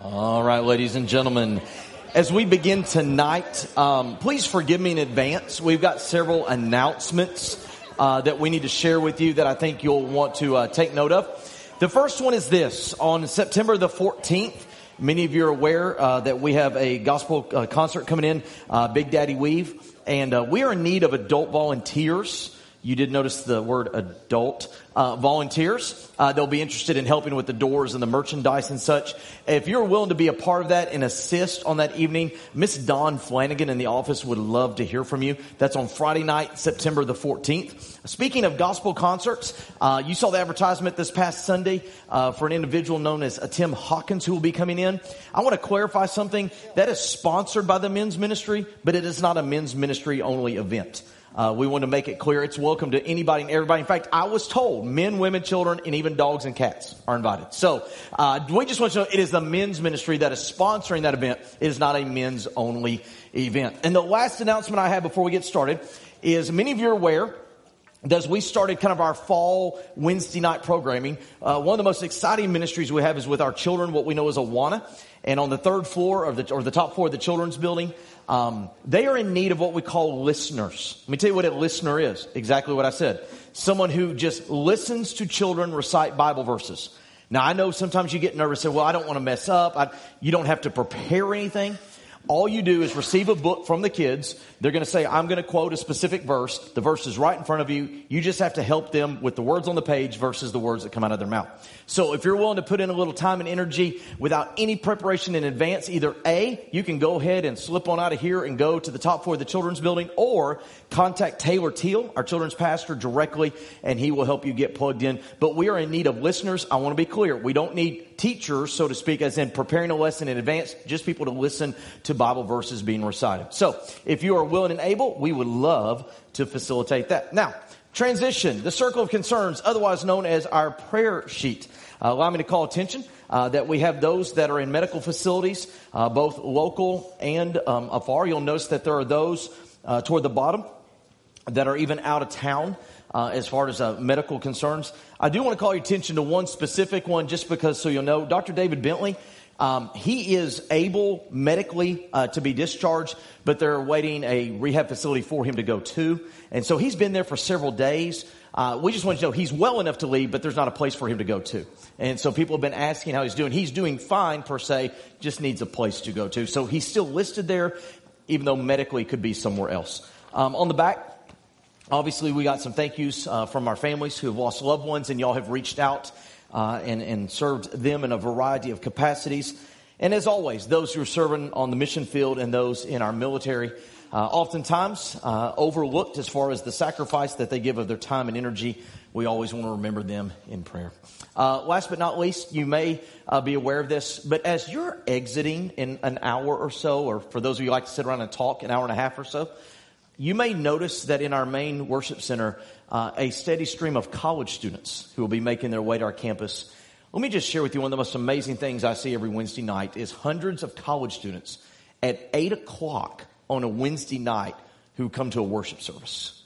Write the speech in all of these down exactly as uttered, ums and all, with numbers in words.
All right, ladies and gentlemen, as we begin tonight, um, please forgive me in advance. We've got several announcements uh, that we need to share with you that I think you'll want to uh, take note of. The first one is this. On September the fourteenth, many of you are aware uh, that we have a gospel uh, concert coming in, uh, Big Daddy Weave, and uh, we are in need of adult volunteers. You did notice the word adult uh, volunteers. Uh, they'll be interested in helping with the doors and the merchandise and such. If you're willing to be a part of that and assist on that evening, Miss Dawn Flanagan in the office would love to hear from you. That's on Friday night, September the fourteenth. Speaking of gospel concerts, uh, you saw the advertisement this past Sunday uh, for an individual known as Tim Hawkins who will be coming in. I want to clarify something. That is sponsored by the men's ministry, but it is not a men's ministry only event. Uh, we want to make it clear it's welcome to anybody and everybody. In fact, I was told men, women, children, and even dogs and cats are invited. So uh, we just want you to know it is the men's ministry that is sponsoring that event. It is not a men's only event. And the last announcement I have before we get started is many of you are aware that as we started kind of our fall Wednesday night programming, uh, one of the most exciting ministries we have is with our children, what we know as Awana. And on the third floor of the, or the top floor of the children's building, um, they are in need of what we call listeners. Let me tell you what a listener is. Exactly what I said. Someone who just listens to children recite Bible verses. Now, I know sometimes you get nervous and say, well, I don't want to mess up. I, you don't have to prepare anything. All you do is receive a book from the kids. They're going to say, I'm going to quote a specific verse. The verse is right in front of you. You just have to help them with the words on the page versus the words that come out of their mouth. So if you're willing to put in a little time and energy without any preparation in advance, either A, you can go ahead and slip on out of here and go to the top floor of the children's building, or contact Taylor Teal, our children's pastor, directly, and he will help you get plugged in. But we are in need of listeners. I want to be clear. We don't need teachers, so to speak, as in preparing a lesson in advance, just people to listen to Bible verses being recited. So if you are willing and able, we would love to facilitate that. Now, transition, the circle of concerns, otherwise known as our prayer sheet. Uh, allow me to call attention uh, that we have those that are in medical facilities, uh, both local and um, afar. You'll notice that there are those uh, toward the bottom that are even out of town uh, as far as uh, medical concerns. I do want to call your attention to one specific one just because so you'll know. Doctor David Bentley, um, he is able medically uh, to be discharged, but they're awaiting a rehab facility for him to go to. And so he's been there for several days. Uh, we just want you to know he's well enough to leave, but there's not a place for him to go to. And so people have been asking how he's doing. He's doing fine per se, just needs a place to go to. So he's still listed there, even though medically could be somewhere else. Um, on the back, obviously we got some thank yous uh, from our families who have lost loved ones, and y'all have reached out uh, and, and served them in a variety of capacities. And as always, those who are serving on the mission field and those in our military, Uh, oftentimes uh, overlooked as far as the sacrifice that they give of their time and energy. We always want to remember them in prayer. Uh, last but not least, you may uh, be aware of this, but as you're exiting in an hour or so, or for those of you who like to sit around and talk, an hour and a half or so, you may notice that in our main worship center, uh, a steady stream of college students who will be making their way to our campus. Let me just share with you one of the most amazing things I see every Wednesday night is hundreds of college students at eight o'clock on a Wednesday night who come to a worship service.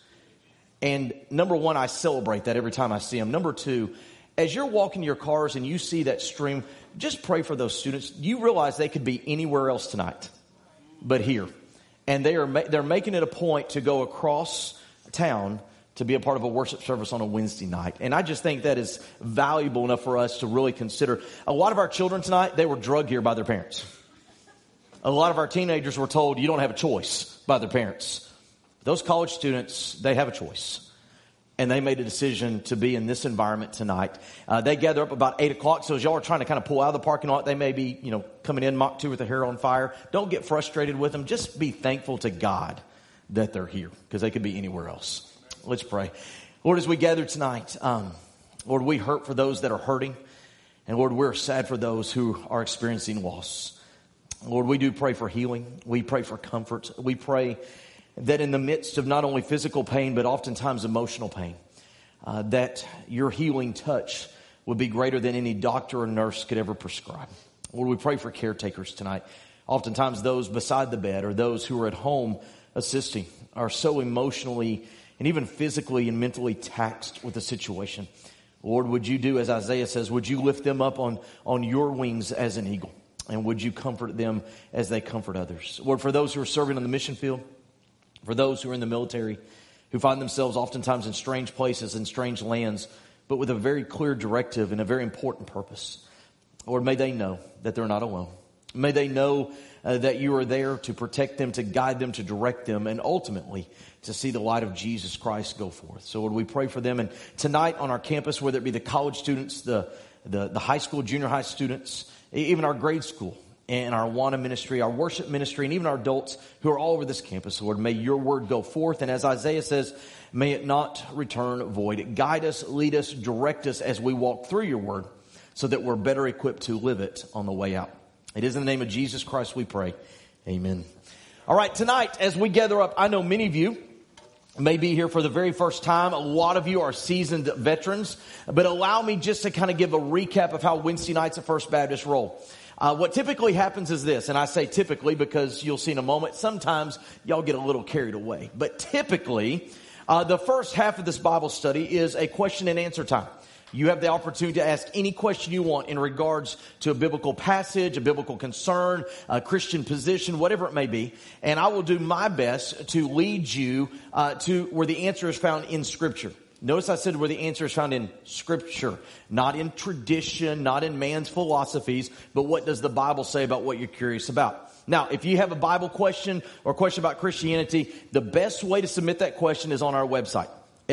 And number one, I celebrate that every time I see them. Number two, as you're walking your cars and you see that stream, just pray for those students. You realize they could be anywhere else tonight, but here. And they are ma- they're making it a point to go across town to be a part of a worship service on a Wednesday night. And I just think that is valuable enough for us to really consider. A lot of our children tonight, they were drugged here by their parents. A lot of our teenagers were told you don't have a choice by their parents. Those college students, they have a choice. And they made a decision to be in this environment tonight. Uh, they gather up about eight o'clock. So as y'all are trying to kind of pull out of the parking lot, they may be, you know, coming in Mach two with their hair on fire. Don't get frustrated with them. Just be thankful to God that they're here, because they could be anywhere else. Let's pray. Lord, as we gather tonight, um, Lord, we hurt for those that are hurting. And Lord, we're sad for those who are experiencing loss. Lord, we do pray for healing. We pray for comfort. We pray that in the midst of not only physical pain, but oftentimes emotional pain, uh, that your healing touch would be greater than any doctor or nurse could ever prescribe. Lord, we pray for caretakers tonight. Oftentimes those beside the bed or those who are at home assisting are so emotionally and even physically and mentally taxed with the situation. Lord, would you do as Isaiah says, would you lift them up on, on your wings as an eagle? And would you comfort them as they comfort others? Lord, for those who are serving on the mission field, for those who are in the military, who find themselves oftentimes in strange places and strange lands, but with a very clear directive and a very important purpose. Lord, may they know that they're not alone. May they know uh, that you are there to protect them, to guide them, to direct them, and ultimately to see the light of Jesus Christ go forth. So Lord, we pray for them. And tonight on our campus, whether it be the college students, the, the, the high school, junior high students, even our grade school and our Awana ministry, our worship ministry, and even our adults who are all over this campus, Lord, may your word go forth. And as Isaiah says, may it not return void. Guide us, lead us, direct us as we walk through your word so that we're better equipped to live it on the way out. It is in the name of Jesus Christ we pray. Amen. All right, tonight as we gather up, I know many of you may be here for the very first time. A lot of you are seasoned veterans, but allow me just to kind of give a recap of how Wednesday nights at First Baptist roll. Uh, what typically happens is this, and I say typically because you'll see in a moment, sometimes y'all get a little carried away. But typically, uh, the first half of this Bible study is a question and answer time. You have the opportunity to ask any question you want in regards to a biblical passage, a biblical concern, a Christian position, whatever it may be. And I will do my best to lead you uh, to where the answer is found in Scripture. Notice I said where the answer is found in Scripture, not in tradition, not in man's philosophies, but what does the Bible say about what you're curious about? Now, if you have a Bible question or a question about Christianity, the best way to submit that question is on our website.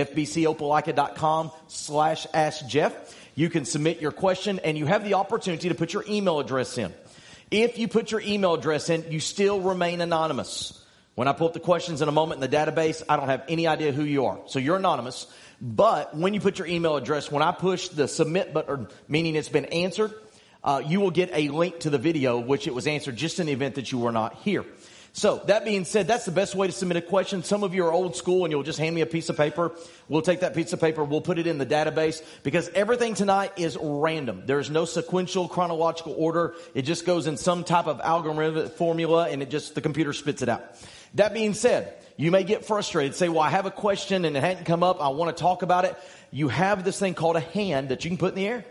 fbcopelika.com slash ask Jeff. You can submit your question and you have the opportunity to put your email address in. If you put your email address in, you still remain anonymous. When I pull up the questions in a moment in the database, I don't have any idea who you are. So you're anonymous. But when you put your email address, when I push the submit button, meaning it's been answered, uh, you will get a link to the video, which it was answered just in the event that you were not here. So that being said, that's the best way to submit a question. Some of you are old school and you'll just hand me a piece of paper. We'll take that piece of paper. We'll put it in the database because everything tonight is random. There's no sequential chronological order. It just goes in some type of algorithmic formula and it just, the computer spits it out. That being said, you may get frustrated. Say, well, I have a question and it hadn't come up. I want to talk about it. You have this thing called a hand that you can put in the air.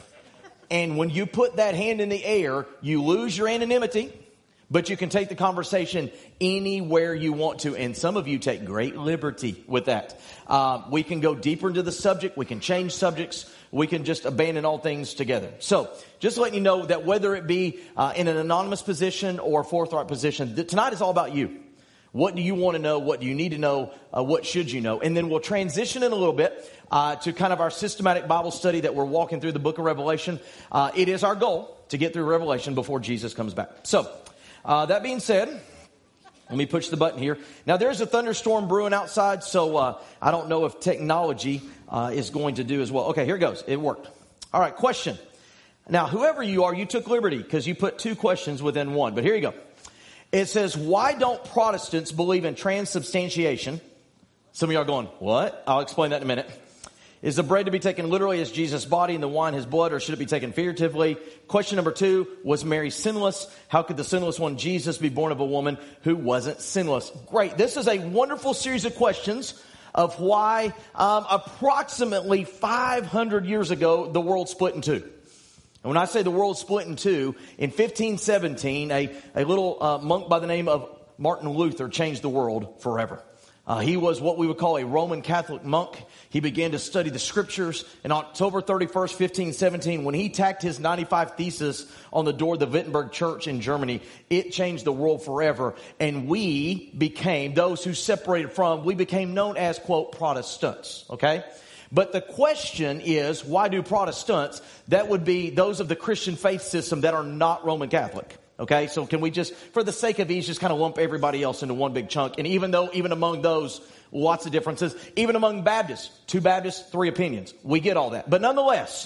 And when you put that hand in the air, you lose your anonymity. But you can take the conversation anywhere you want to. And some of you take great liberty with that. Uh, we can go deeper into the subject. We can change subjects. We can just abandon all things together. So just letting you know that whether it be uh, in an anonymous position or a forthright position, th- tonight is all about you. What do you want to know? What do you need to know? Uh, what should you know? And then we'll transition in a little bit uh, to kind of our systematic Bible study that we're walking through the book of Revelation. Uh, it is our goal to get through Revelation before Jesus comes back. So Uh, that being said, let me push the button here. Now, there's a thunderstorm brewing outside, so uh, I don't know if technology uh, is going to do as well. Okay, here it goes. It worked. All right, question. Now, whoever you are, you took liberty because you put two questions within one. But here you go. It says, why don't Protestants believe in transubstantiation? Some of you are going, what? I'll explain that in a minute. Is the bread to be taken literally as Jesus' body and the wine his blood, or should it be taken figuratively? Question number two, was Mary sinless? How could the sinless one, Jesus, be born of a woman who wasn't sinless? Great. This is a wonderful series of questions of why um, approximately five hundred years ago, the world split in two. And when I say the world split in two, in fifteen seventeen, a, a little uh, monk by the name of Martin Luther changed the world forever. Uh, he was what we would call a Roman Catholic monk. He began to study the scriptures. And on October thirty-first, fifteen seventeen, when he tacked his ninety-five Thesis on the door of the Wittenberg Church in Germany, it changed the world forever. And we became, those who separated from, we became known as, quote, Protestants. Okay? But the question is, why do Protestants? That would be those of the Christian faith system that are not Roman Catholic. Okay, so can we just, for the sake of ease, just kind of lump everybody else into one big chunk? And even though, even among those, lots of differences. Even among Baptists, two Baptists, three opinions. We get all that. But nonetheless,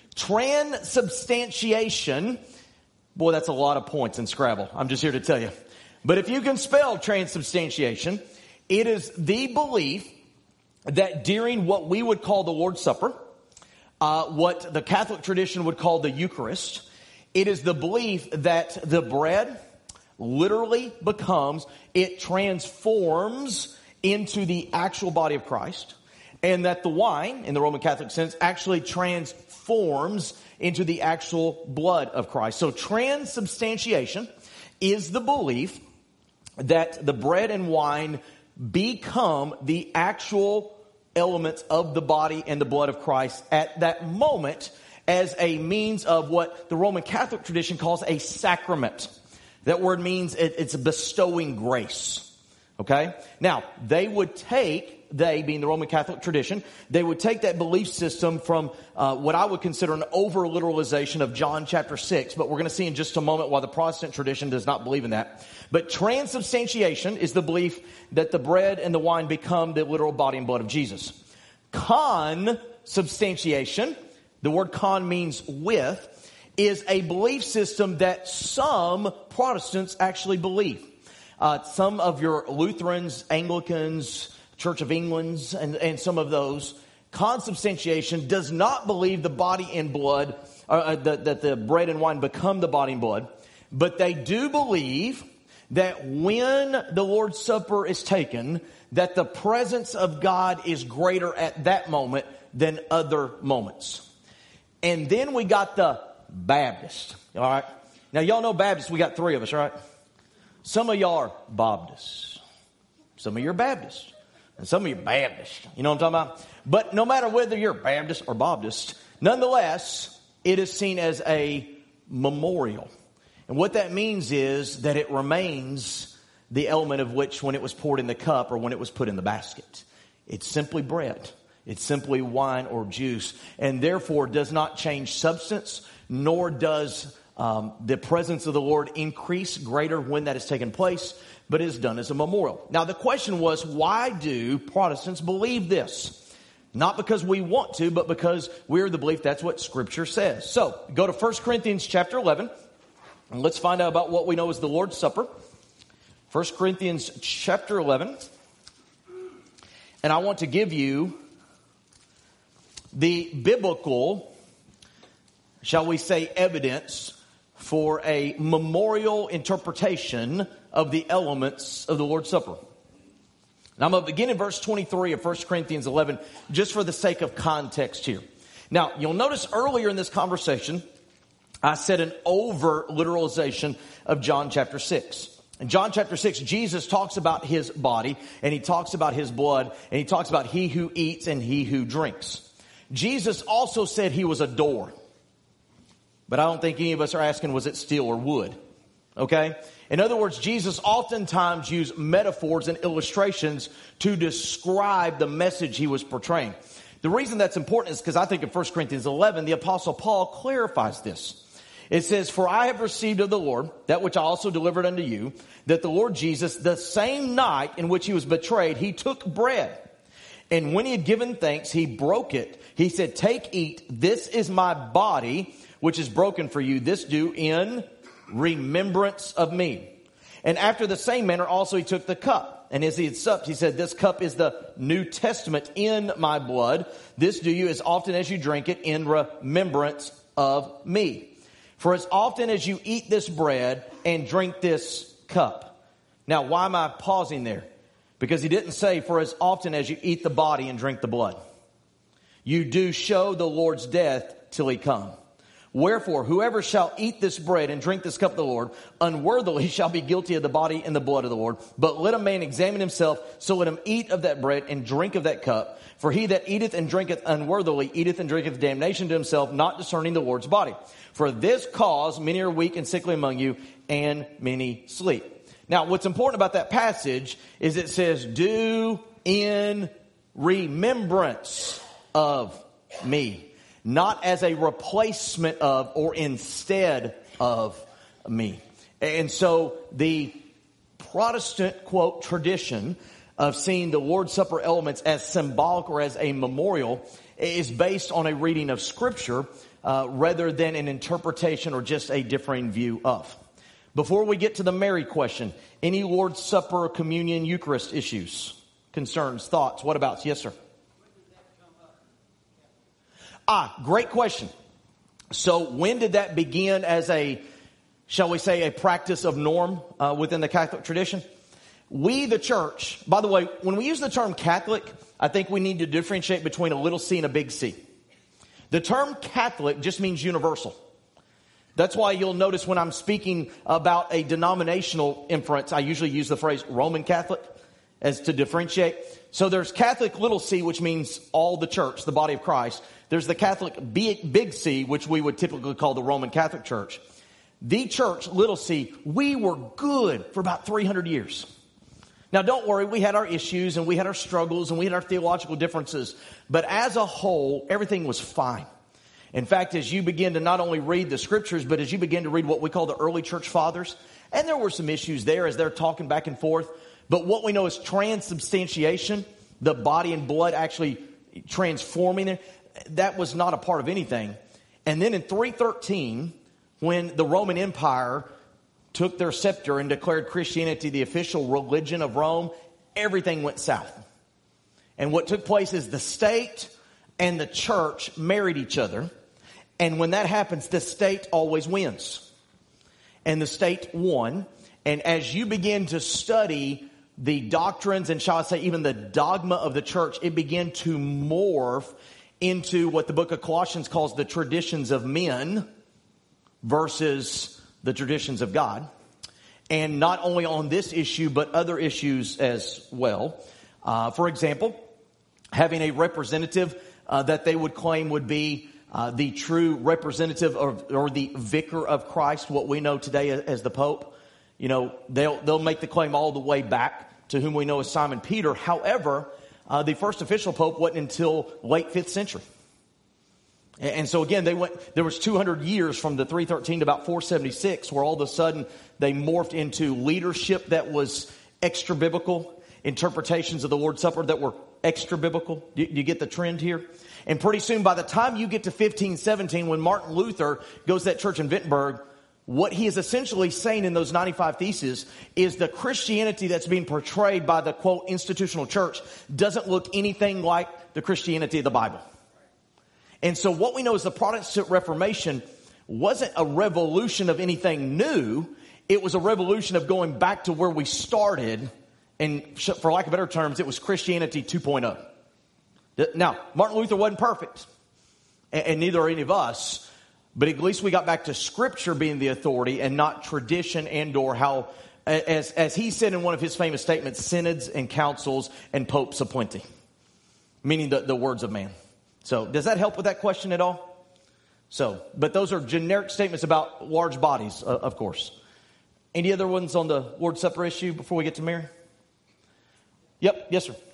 transubstantiation, boy, that's a lot of points in Scrabble. I'm just here to tell you. But if you can spell transubstantiation, it is the belief that during what we would call the Lord's Supper, uh, what the Catholic tradition would call the Eucharist, it is the belief that the bread literally becomes, it transforms into the actual body of Christ. and that the wine, in the Roman Catholic sense, actually transforms into the actual blood of Christ. So transubstantiation is the belief that the bread and wine become the actual elements of the body and the blood of Christ at that moment as a means of what the Roman Catholic tradition calls a sacrament. That word means it, it's bestowing grace. Okay? Now, they would take, they being the Roman Catholic tradition, they would take that belief system from uh, what I would consider an over-literalization of John chapter six, but we're going to see in just a moment why the Protestant tradition does not believe in that. But transubstantiation is the belief that the bread and the wine become the literal body and blood of Jesus. Consubstantiation, the word con means with, is a belief system that some Protestants actually believe. Uh, some of your Lutherans, Anglicans, Church of England's, and, and some of those, consubstantiation does not believe the body and blood, uh, that, that the bread and wine become the body and blood, but they do believe that when the Lord's Supper is taken, that the presence of God is greater at that moment than other moments. And then we got the Baptist. All right. Now, y'all know Baptists. We got three of us, right? Some of y'all are Baptists. Some of you are Baptists. And some of you are Baptists. You know what I'm talking about? But no matter whether you're Baptist or Baptist, nonetheless, it is seen as a memorial. And what that means is that it remains the element of which when it was poured in the cup or when it was put in the basket. It's simply bread. It's simply wine or juice. And therefore does not change substance, nor does um, the presence of the Lord increase greater when that has taken place, but is done as a memorial. Now the question was, why do Protestants believe this? Not because we want to, but because we're the belief that's what Scripture says. So go to First Corinthians chapter eleven, and let's find out about what we know as the Lord's Supper. First Corinthians chapter eleven. And I want to give you the biblical, shall we say, evidence for a memorial interpretation of the elements of the Lord's Supper. Now I'm going to begin in verse twenty-three of First Corinthians eleven, just for the sake of context here. Now, you'll notice earlier in this conversation, I said an over-literalization of John chapter six. In John chapter six, Jesus talks about his body, and he talks about his blood, and he talks about he who eats and he who drinks. Jesus also said he was a door. But I don't think any of us are asking, was it steel or wood? Okay? In other words, Jesus oftentimes used metaphors and illustrations to describe the message he was portraying. The reason that's important is because I think in First Corinthians eleven, the Apostle Paul clarifies this. It says, "For I have received of the Lord that which I also delivered unto you, that the Lord Jesus, the same night in which he was betrayed, he took bread. And when he had given thanks, he broke it. He said, 'Take, eat, this is my body, which is broken for you. This do in remembrance of me.' And after the same manner also he took the cup. And as he had supped, he said, 'This cup is the New Testament in my blood. This do you as often as you drink it in remembrance of me. For as often as you eat this bread and drink this cup.'" Now, why am I pausing there? Because he didn't say, "For as often as you eat the body and drink the blood. You do show the Lord's death till he come. Wherefore, whoever shall eat this bread and drink this cup of the Lord unworthily shall be guilty of the body and the blood of the Lord. But let a man examine himself, so let him eat of that bread and drink of that cup. For he that eateth and drinketh unworthily eateth and drinketh damnation to himself, not discerning the Lord's body. For this cause many are weak and sickly among you, and many sleep." Now, what's important about that passage is it says, "Do in remembrance of me." Not as a replacement of or instead of me. And so the Protestant, quote, tradition of seeing the Lord's Supper elements as symbolic or as a memorial is based on a reading of Scripture uh, rather than an interpretation or just a differing view of. Before we get to the Mary question, any Lord's Supper, communion, Eucharist issues, concerns, thoughts? What about? Yes, sir. Ah, great question. So when did that begin as a, shall we say, a practice of norm uh, within the Catholic tradition? We, the church, by the way, when we use the term Catholic, I think we need to differentiate between a little c and a big C. The term Catholic just means universal. That's why you'll notice when I'm speaking about a denominational inference, I usually use the phrase Roman Catholic as to differentiate. So there's Catholic little c, which means all the church, the body of Christ. There's the Catholic big, big C, which we would typically call the Roman Catholic Church. The church, little c, we were good for about three hundred years. Now, don't worry, we had our issues and we had our struggles and we had our theological differences. But as a whole, everything was fine. In fact, as you begin to not only read the scriptures, but as you begin to read what we call the early church fathers, and there were some issues there as they're talking back and forth. But what we know is transubstantiation, the body and blood actually transforming it, that was not a part of anything. And then in three thirteen, when the Roman Empire took their scepter and declared Christianity the official religion of Rome, everything went south. And what took place is the state and the church married each other. And when that happens, the state always wins. And the state won. And as you begin to study the doctrines and, shall I say, even the dogma of the church, it began to morph into what the book of Colossians calls the traditions of men versus the traditions of God. And not only on this issue, but other issues as well. Uh, for example, having a representative uh, that they would claim would be uh, the true representative of, or the vicar of Christ, what we know today as the Pope. You know, they'll, they'll make the claim all the way back to whom we know as Simon Peter. However, uh, the first official Pope wasn't until late fifth century. And so again, they went, there was two hundred years from the three thirteen to about four seventy-six where all of a sudden they morphed into leadership that was extra biblical, interpretations of the Lord's Supper that were extra biblical. Do you get the trend here? And pretty soon, by the time you get to fifteen seventeen, when Martin Luther goes to that church in Wittenberg, what he is essentially saying in those ninety-five theses is the Christianity that's being portrayed by the, quote, institutional church doesn't look anything like the Christianity of the Bible. And so what we know is the Protestant Reformation wasn't a revolution of anything new. It was a revolution of going back to where we started. And for lack of better terms, it was Christianity two point oh. Now, Martin Luther wasn't perfect. And neither are any of us. But at least we got back to Scripture being the authority and not tradition and or how, as, as he said in one of his famous statements, synods and councils and popes appointing. Meaning the, the words of man. So does that help with that question at all? So, but those are generic statements about large bodies, uh, of course. Any other ones on the Lord's Supper issue before we get to Mary? Yep. Yes, sir.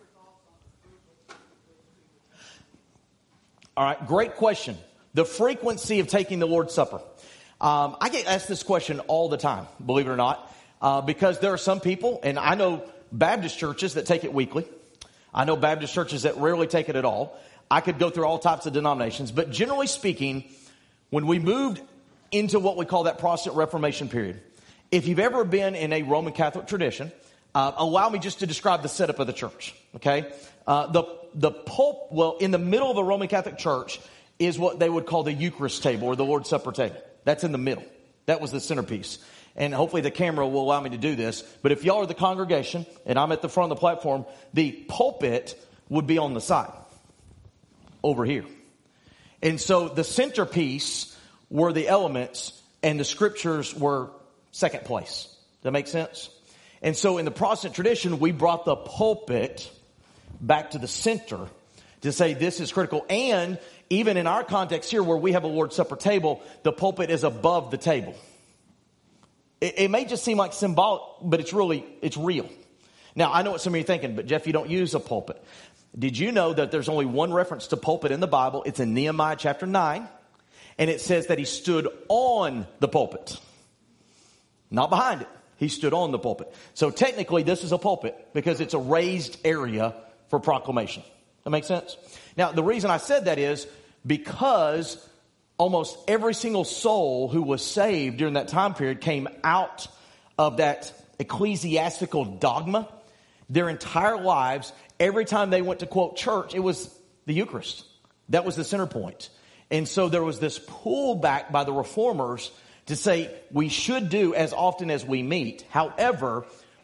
All right. Great question. The frequency of taking the Lord's Supper. Um, I get asked this question all the time, believe it or not, uh, because there are some people, and I know Baptist churches that take it weekly. I know Baptist churches that rarely take it at all. I could go through all types of denominations, but generally speaking, when we moved into what we call that Protestant Reformation period, if you've ever been in a Roman Catholic tradition, uh, allow me just to describe the setup of the church, okay? Uh, the, the pulp, well, in the middle of a Roman Catholic church is what they would call the Eucharist table or the Lord's Supper table. That's in the middle. That was the centerpiece. And hopefully the camera will allow me to do this. But if y'all are the congregation and I'm at the front of the platform, the pulpit would be on the side. Over here. And so the centerpiece were the elements and the scriptures were second place. Does that make sense? And so in the Protestant tradition, we brought the pulpit back to the center to say this is critical. And even in our context here where we have a Lord's Supper table, the pulpit is above the table. It, it may just seem like symbolic, but it's really, it's real. Now, I know what some of you are thinking, but Jeff, you don't use a pulpit. Did you know that there's only one reference to pulpit in the Bible? It's in Nehemiah chapter nine. And it says that he stood on the pulpit. Not behind it. He stood on the pulpit. So technically this is a pulpit because it's a raised area for proclamation. That makes sense? Now the reason I said that is because almost every single soul who was saved during that time period came out of that ecclesiastical dogma. Their entire lives, every time they went to quote church, it was the Eucharist. That was the center point. And so there was this pullback by the reformers to say we should do as often as we meet. However,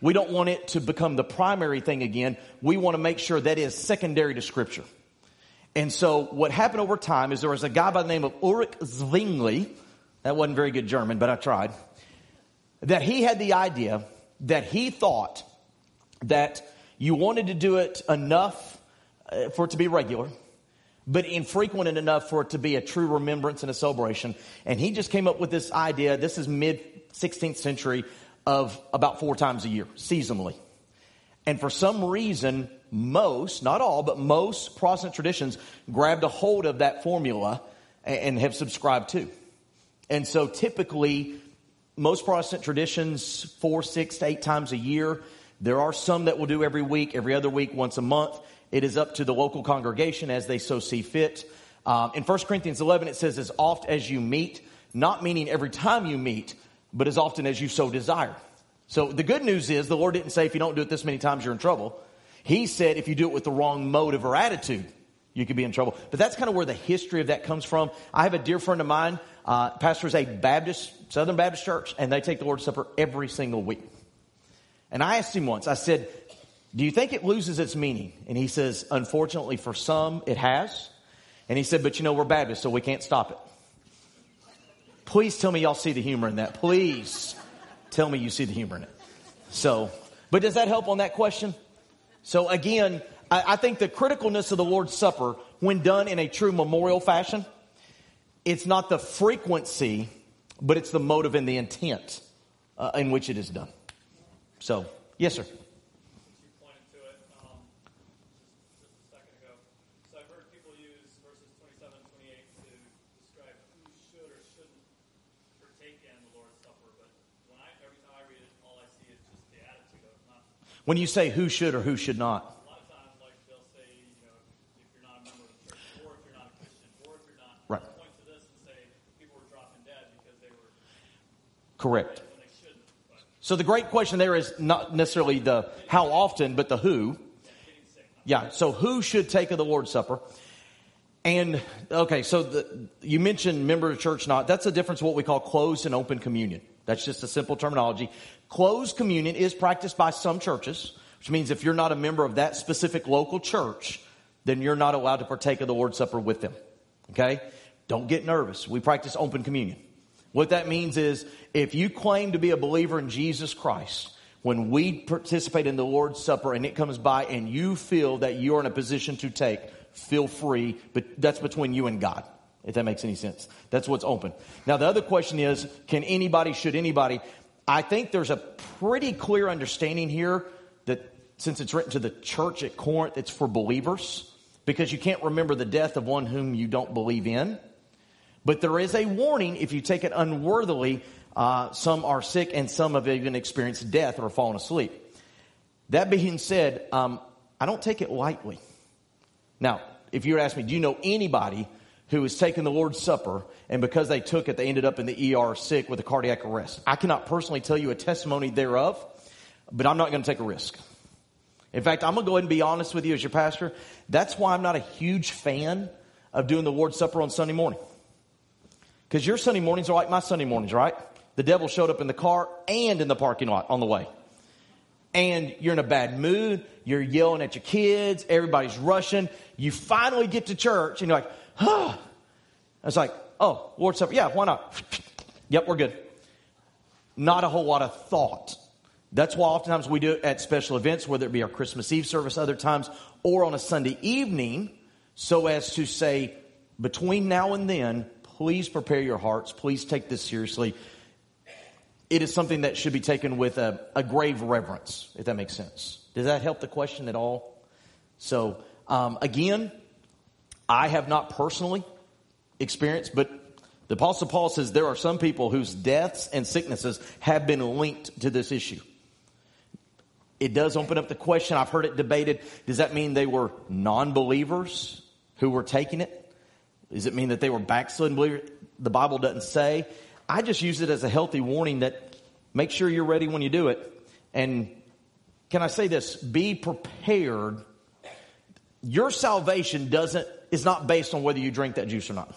We don't want it to become the primary thing again. We want to make sure that is secondary to Scripture. And so what happened over time is there was a guy by the name of Ulrich Zwingli. That wasn't very good German, but I tried. That he had the idea that he thought that you wanted to do it enough uh, for it to be regular, but infrequent enough for it to be a true remembrance and a celebration. And he just came up with this idea, this is mid-sixteenth century, of about four times a year, seasonally. And for some reason, most, not all, but most Protestant traditions grabbed a hold of that formula and have subscribed to. And so typically, most Protestant traditions, four, six to eight times a year. There are some that will do every week, every other week, once a month. It is up to the local congregation as they so see fit. Um, in First Corinthians eleven, it says, as oft as you meet, not meaning every time you meet, but as often as you so desire. So the good news is the Lord didn't say if you don't do it this many times, you're in trouble. He said if you do it with the wrong motive or attitude, you could be in trouble. But that's kind of where the history of that comes from. I have a dear friend of mine, uh, pastors a Baptist, Southern Baptist church, and they take the Lord's Supper every single week. And I asked him once, I said, do you think it loses its meaning? And he says, unfortunately for some, it has. And he said, but you know, we're Baptists, so we can't stop it. Please tell me y'all see the humor in that. Please tell me you see the humor in it. So, but does that help on that question? So again, I, I think the criticalness of the Lord's Supper, when done in a true memorial fashion, it's not the frequency, but it's the motive and the intent uh, in which it is done. So, yes, sir. When you say who should or who should not. A lot of times, like, they'll say, you know, if you're not a member of the church, or if you're not a Christian, or if you're not, right. They'll point to this and say people were dropping dead because they were correct. When they shouldn't. But, so the great question there is not necessarily the how often, but the who. Yeah, so who should take of the Lord's Supper? And, okay, so the, you mentioned member of the church not. That's the difference of what we call closed and open communion. That's just a simple terminology. Closed communion is practiced by some churches, which means if you're not a member of that specific local church, then you're not allowed to partake of the Lord's Supper with them. Okay? Don't get nervous. We practice open communion. What that means is if you claim to be a believer in Jesus Christ, when we participate in the Lord's Supper and it comes by and you feel that you're in a position to take, feel free, but that's between you and God, if that makes any sense. That's what's open. Now, the other question is, can anybody, should anybody? I think there's a pretty clear understanding here that since it's written to the church at Corinth, it's for believers, because you can't remember the death of one whom you don't believe in. But there is a warning if you take it unworthily. Uh, some are sick and some have even experienced death or fallen asleep. That being said, um, I don't take it lightly. Now, if you were to ask me, do you know anybody who has taken the Lord's Supper and because they took it, they ended up in the E R sick with a cardiac arrest? I cannot personally tell you a testimony thereof, but I'm not going to take a risk. In fact, I'm going to go ahead and be honest with you as your pastor. That's why I'm not a huge fan of doing the Lord's Supper on Sunday morning. Because your Sunday mornings are like my Sunday mornings, right? The devil showed up in the car and in the parking lot on the way. And you're in a bad mood. You're yelling at your kids. Everybody's rushing. You finally get to church and you're like, huh. It's like, oh, Lord's Supper. Yeah, why not? Yep, we're good. Not a whole lot of thought. That's why oftentimes we do it at special events, whether it be our Christmas Eve service, other times, or on a Sunday evening, so as to say, between now and then, please prepare your hearts. Please take this seriously. It is something that should be taken with a, a grave reverence, if that makes sense. Does that help the question at all? So, um, again, I have not personally experienced, but the Apostle Paul says there are some people whose deaths and sicknesses have been linked to this issue. It does open up the question. I've heard it debated. Does that mean they were non-believers who were taking it? Does it mean that they were backslidden believers? The Bible doesn't say. I just use it as a healthy warning that make sure you're ready when you do it. And can I say this? Be prepared. Your salvation doesn't is not based on whether you drink that juice or not.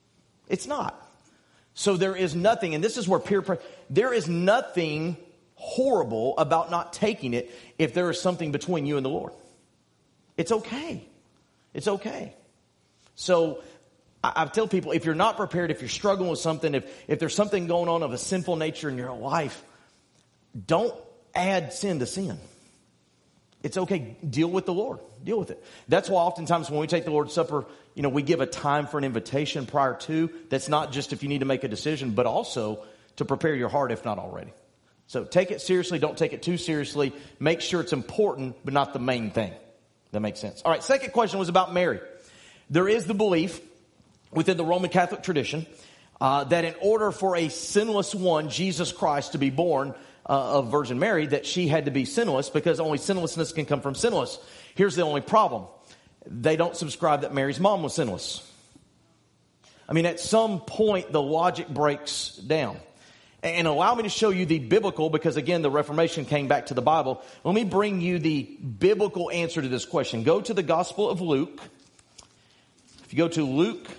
It's not. So there is nothing, and this is where peer pressure, there is nothing horrible about not taking it if there is something between you and the Lord. It's okay. It's okay. So I, I tell people, if you're not prepared, if you're struggling with something, if, if there's something going on of a sinful nature in your life, don't add sin to sin. It's okay. Deal with the Lord. Deal with it. That's why oftentimes when we take the Lord's Supper, you know, we give a time for an invitation prior to. That's not just if you need to make a decision, but also to prepare your heart if not already. So take it seriously. Don't take it too seriously. Make sure it's important, but not the main thing. That makes sense. All right. Second question was about Mary. There is the belief within the Roman Catholic tradition uh, that in order for a sinless one, Jesus Christ, to be born Uh, of Virgin Mary, that she had to be sinless because only sinlessness can come from sinless. Here's the only problem. They don't subscribe that Mary's mom was sinless. I mean, at some point, the logic breaks down. And allow me to show you the biblical, because again, the Reformation came back to the Bible. Let me bring you the biblical answer to this question. Go to the Gospel of Luke. If you go to Luke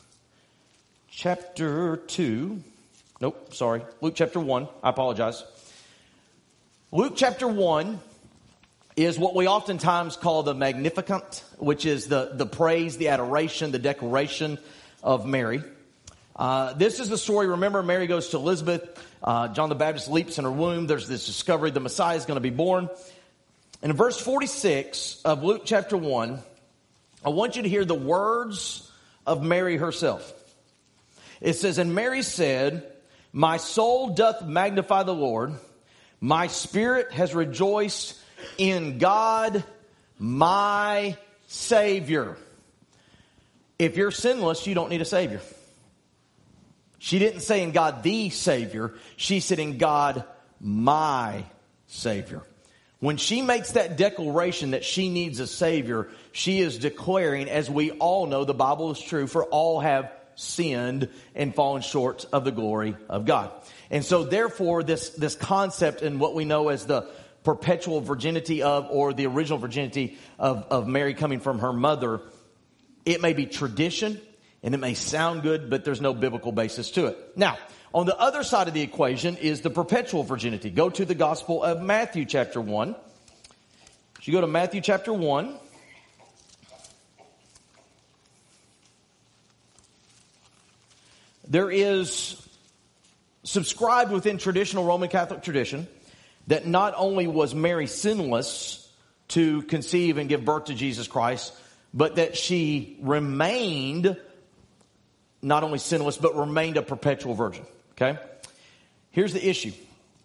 chapter two, nope, sorry, Luke chapter one, I apologize. Luke chapter one is what we oftentimes call the Magnificat, which is the, the praise, the adoration, the declaration of Mary. Uh, this is the story. Remember, Mary goes to Elizabeth. Uh, John the Baptist leaps in her womb. There's this discovery the Messiah is going to be born. And in verse forty-six of Luke chapter one, I want you to hear the words of Mary herself. It says, "And Mary said, My soul doth magnify the Lord. My spirit has rejoiced in God, my Savior." If you're sinless, you don't need a Savior. She didn't say in God the Savior. She said in God, my Savior. When she makes that declaration that she needs a Savior, she is declaring, as we all know, the Bible is true, for all have sinned and fallen short of the glory of God. And so therefore this, this concept and what we know as the perpetual virginity of, or the original virginity of, of Mary coming from her mother, it may be tradition and it may sound good, but there's no biblical basis to it. Now, on the other side of the equation is the perpetual virginity. Go to the Gospel of Matthew chapter one. If you go to Matthew chapter one, there is subscribed within traditional Roman Catholic tradition that not only was Mary sinless to conceive and give birth to Jesus Christ, but that she remained not only sinless, but remained a perpetual virgin. Okay? Here's the issue.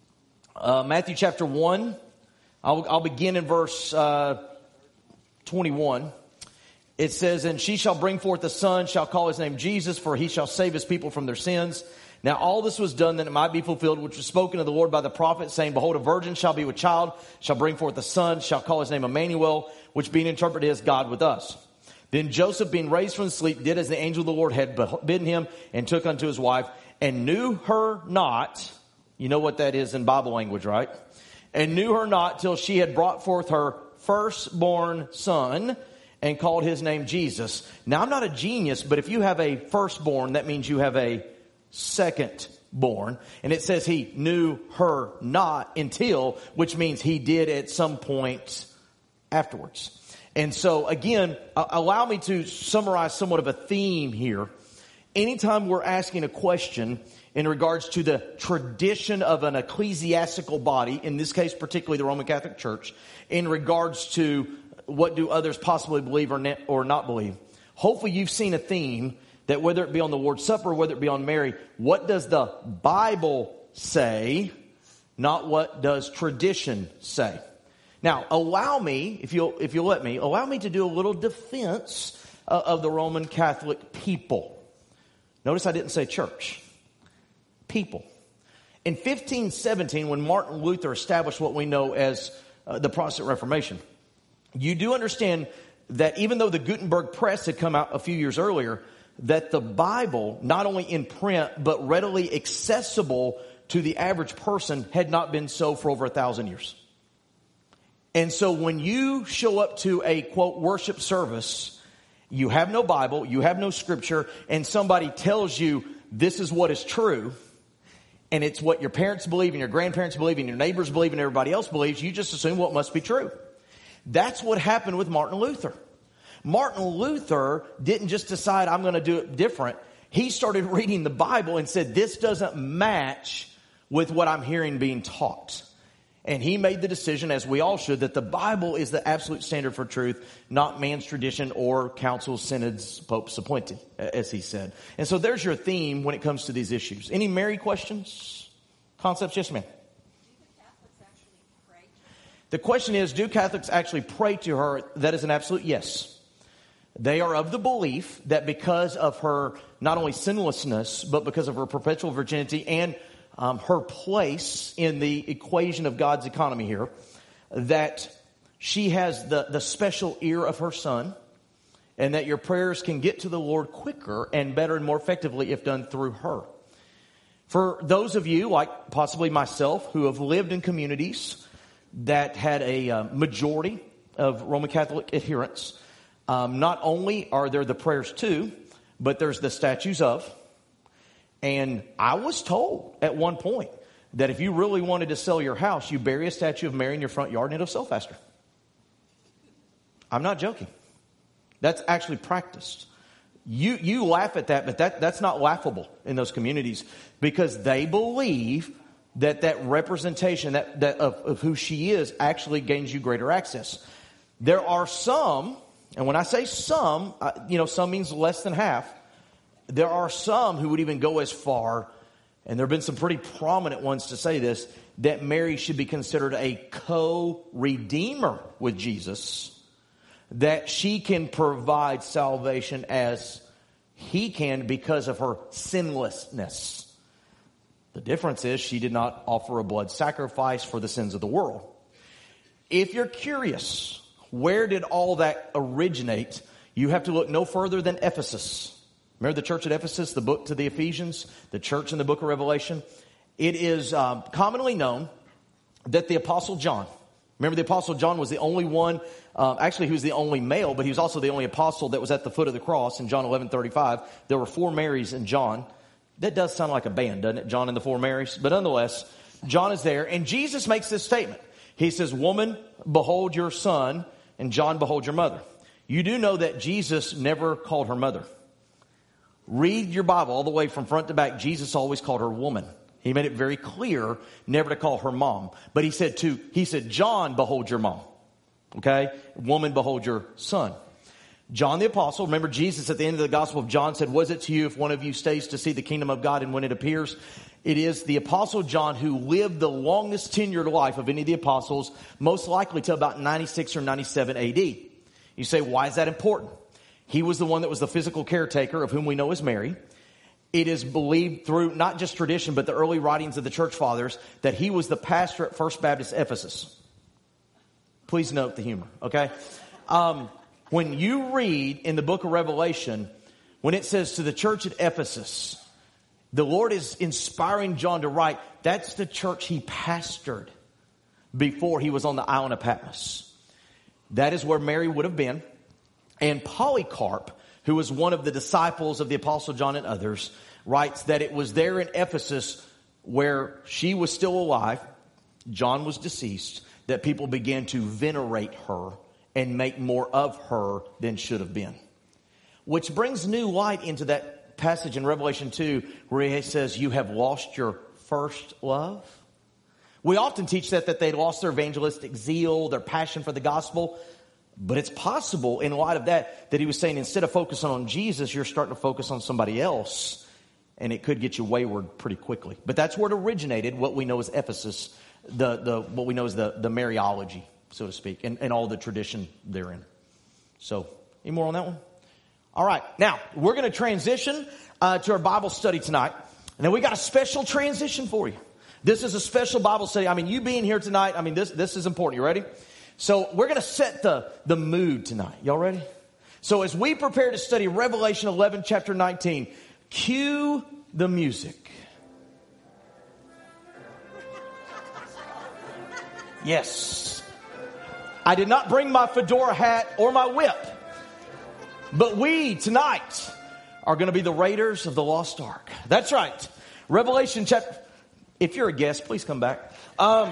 Uh, Matthew chapter one, I'll, I'll begin in verse uh, twenty-one. It says, "And she shall bring forth a son, shall call his name Jesus, for he shall save his people from their sins. Now all this was done that it might be fulfilled, which was spoken of the Lord by the prophet, saying, Behold, a virgin shall be with child, shall bring forth a son, shall call his name Emmanuel, which being interpreted is God with us. Then Joseph, being raised from sleep, did as the angel of the Lord had bidden him, and took unto his wife, and knew her not." You know what that is in Bible language, right? "And knew her not till she had brought forth her firstborn son, and called his name Jesus." Now, I'm not a genius, but if you have a firstborn, that means you have a secondborn. And it says he knew her not until, which means he did at some point afterwards. And so, again, uh, allow me to summarize somewhat of a theme here. Anytime we're asking a question in regards to the tradition of an ecclesiastical body, in this case particularly the Roman Catholic Church, in regards to what do others possibly believe or, ne- or not believe, hopefully you've seen a theme that whether it be on the Lord's Supper, whether it be on Mary, what does the Bible say, not what does tradition say. Now, allow me, if you'll, if you'll let me, allow me to do a little defense uh, of the Roman Catholic people. Notice I didn't say church. People. In fifteen seventeen, when Martin Luther established what we know as uh, the Protestant Reformation, you do understand that even though the Gutenberg press had come out a few years earlier, that the Bible, not only in print, but readily accessible to the average person, had not been so for over a thousand years. And so when you show up to a, quote, worship service, you have no Bible, you have no scripture, and somebody tells you this is what is true, and it's what your parents believe and your grandparents believe and your neighbors believe and everybody else believes, you just assume what must be true. That's what happened with Martin Luther. Martin Luther didn't just decide, I'm going to do it different. He started reading the Bible and said, this doesn't match with what I'm hearing being taught. And he made the decision, as we all should, that the Bible is the absolute standard for truth, not man's tradition or councils, synods, popes appointed, as he said. And so there's your theme when it comes to these issues. Any Mary questions, concepts? Yes, ma'am. The question is, do Catholics actually pray to her? That is an absolute yes. They are of the belief that because of her not only sinlessness, but because of her perpetual virginity and um, her place in the equation of God's economy here, that she has the, the special ear of her Son, and that your prayers can get to the Lord quicker and better and more effectively if done through her. For those of you, like possibly myself, who have lived in communities that had a uh, majority of Roman Catholic adherents, um, not only are there the prayers to, but there's the statues of. And I was told at one point that if you really wanted to sell your house, you bury a statue of Mary in your front yard and it'll sell faster. I'm not joking. That's actually practiced. You you laugh at that, but that, that's not laughable in those communities, because they believe that that representation that, that of, of who she is actually gains you greater access. There are some, and when I say some, uh, you know, some means less than half. There are some who would even go as far, and there have been some pretty prominent ones to say this, that Mary should be considered a co-redeemer with Jesus, that she can provide salvation as he can because of her sinlessness. The difference is she did not offer a blood sacrifice for the sins of the world. If you're curious, where did all that originate? You have to look no further than Ephesus. Remember the church at Ephesus, the book to the Ephesians, the church in the book of Revelation? It is um, commonly known that the Apostle John, remember the Apostle John was the only one, um, actually he was the only male, but he was also the only apostle that was at the foot of the cross in John eleven thirty-five. There were four Marys in John. That does sound like a band, doesn't it? John and the Four Marys. But nonetheless, John is there, and Jesus makes this statement. He says, woman, behold your son, and John, behold your mother. You do know that Jesus never called her mother. Read your Bible all the way from front to back. Jesus always called her woman. He made it very clear never to call her mom. But he said to, he said, John, behold your mom. Okay? Woman, behold your son. John the Apostle, remember Jesus at the end of the Gospel of John said, was it to you if one of you stays to see the kingdom of God and when it appears? It is the Apostle John who lived the longest tenured life of any of the apostles, most likely to about ninety-six or ninety-seven A D. You say, why is that important? He was the one that was the physical caretaker of whom we know as Mary. It is believed through not just tradition, but the early writings of the church fathers that he was the pastor at First Baptist Ephesus. Please note the humor, okay? Um, when you read in the book of Revelation, when it says to the church at Ephesus, the Lord is inspiring John to write, that's the church he pastored before he was on the island of Patmos. That is where Mary would have been. And Polycarp, who was one of the disciples of the Apostle John and others, writes that it was there in Ephesus where she was still alive, John was deceased, that people began to venerate her and make more of her than should have been. Which brings new light into that passage in Revelation two where he says, you have lost your first love. We often teach that, that they lost their evangelistic zeal, their passion for the gospel. But it's possible in light of that, that he was saying instead of focusing on Jesus, you're starting to focus on somebody else. And it could get you wayward pretty quickly. But that's where it originated, what we know as Ephesus, the, the what we know as the, the Mariology, so to speak, and, and all the tradition therein. So, any more on that one? All right. Now, we're going to transition uh, to our Bible study tonight. And then we got a special transition for you. This is a special Bible study. I mean, you being here tonight, I mean, this this is important. You ready? So we're going to set the, the mood tonight. Y'all ready? So as we prepare to study Revelation eleven, chapter nineteen, cue the music. Yes. I did not bring my fedora hat or my whip. But we tonight are going to be the raiders of the lost ark. That's right. Revelation chapter... If you're a guest, please come back. Um,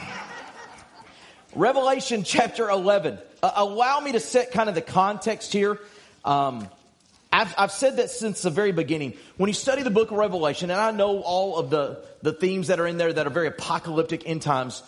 Revelation chapter eleven. Uh, allow me to set kind of the context here. Um, I've, I've said that since the very beginning. When you study the book of Revelation, and I know all of the, the themes that are in there that are very apocalyptic end times,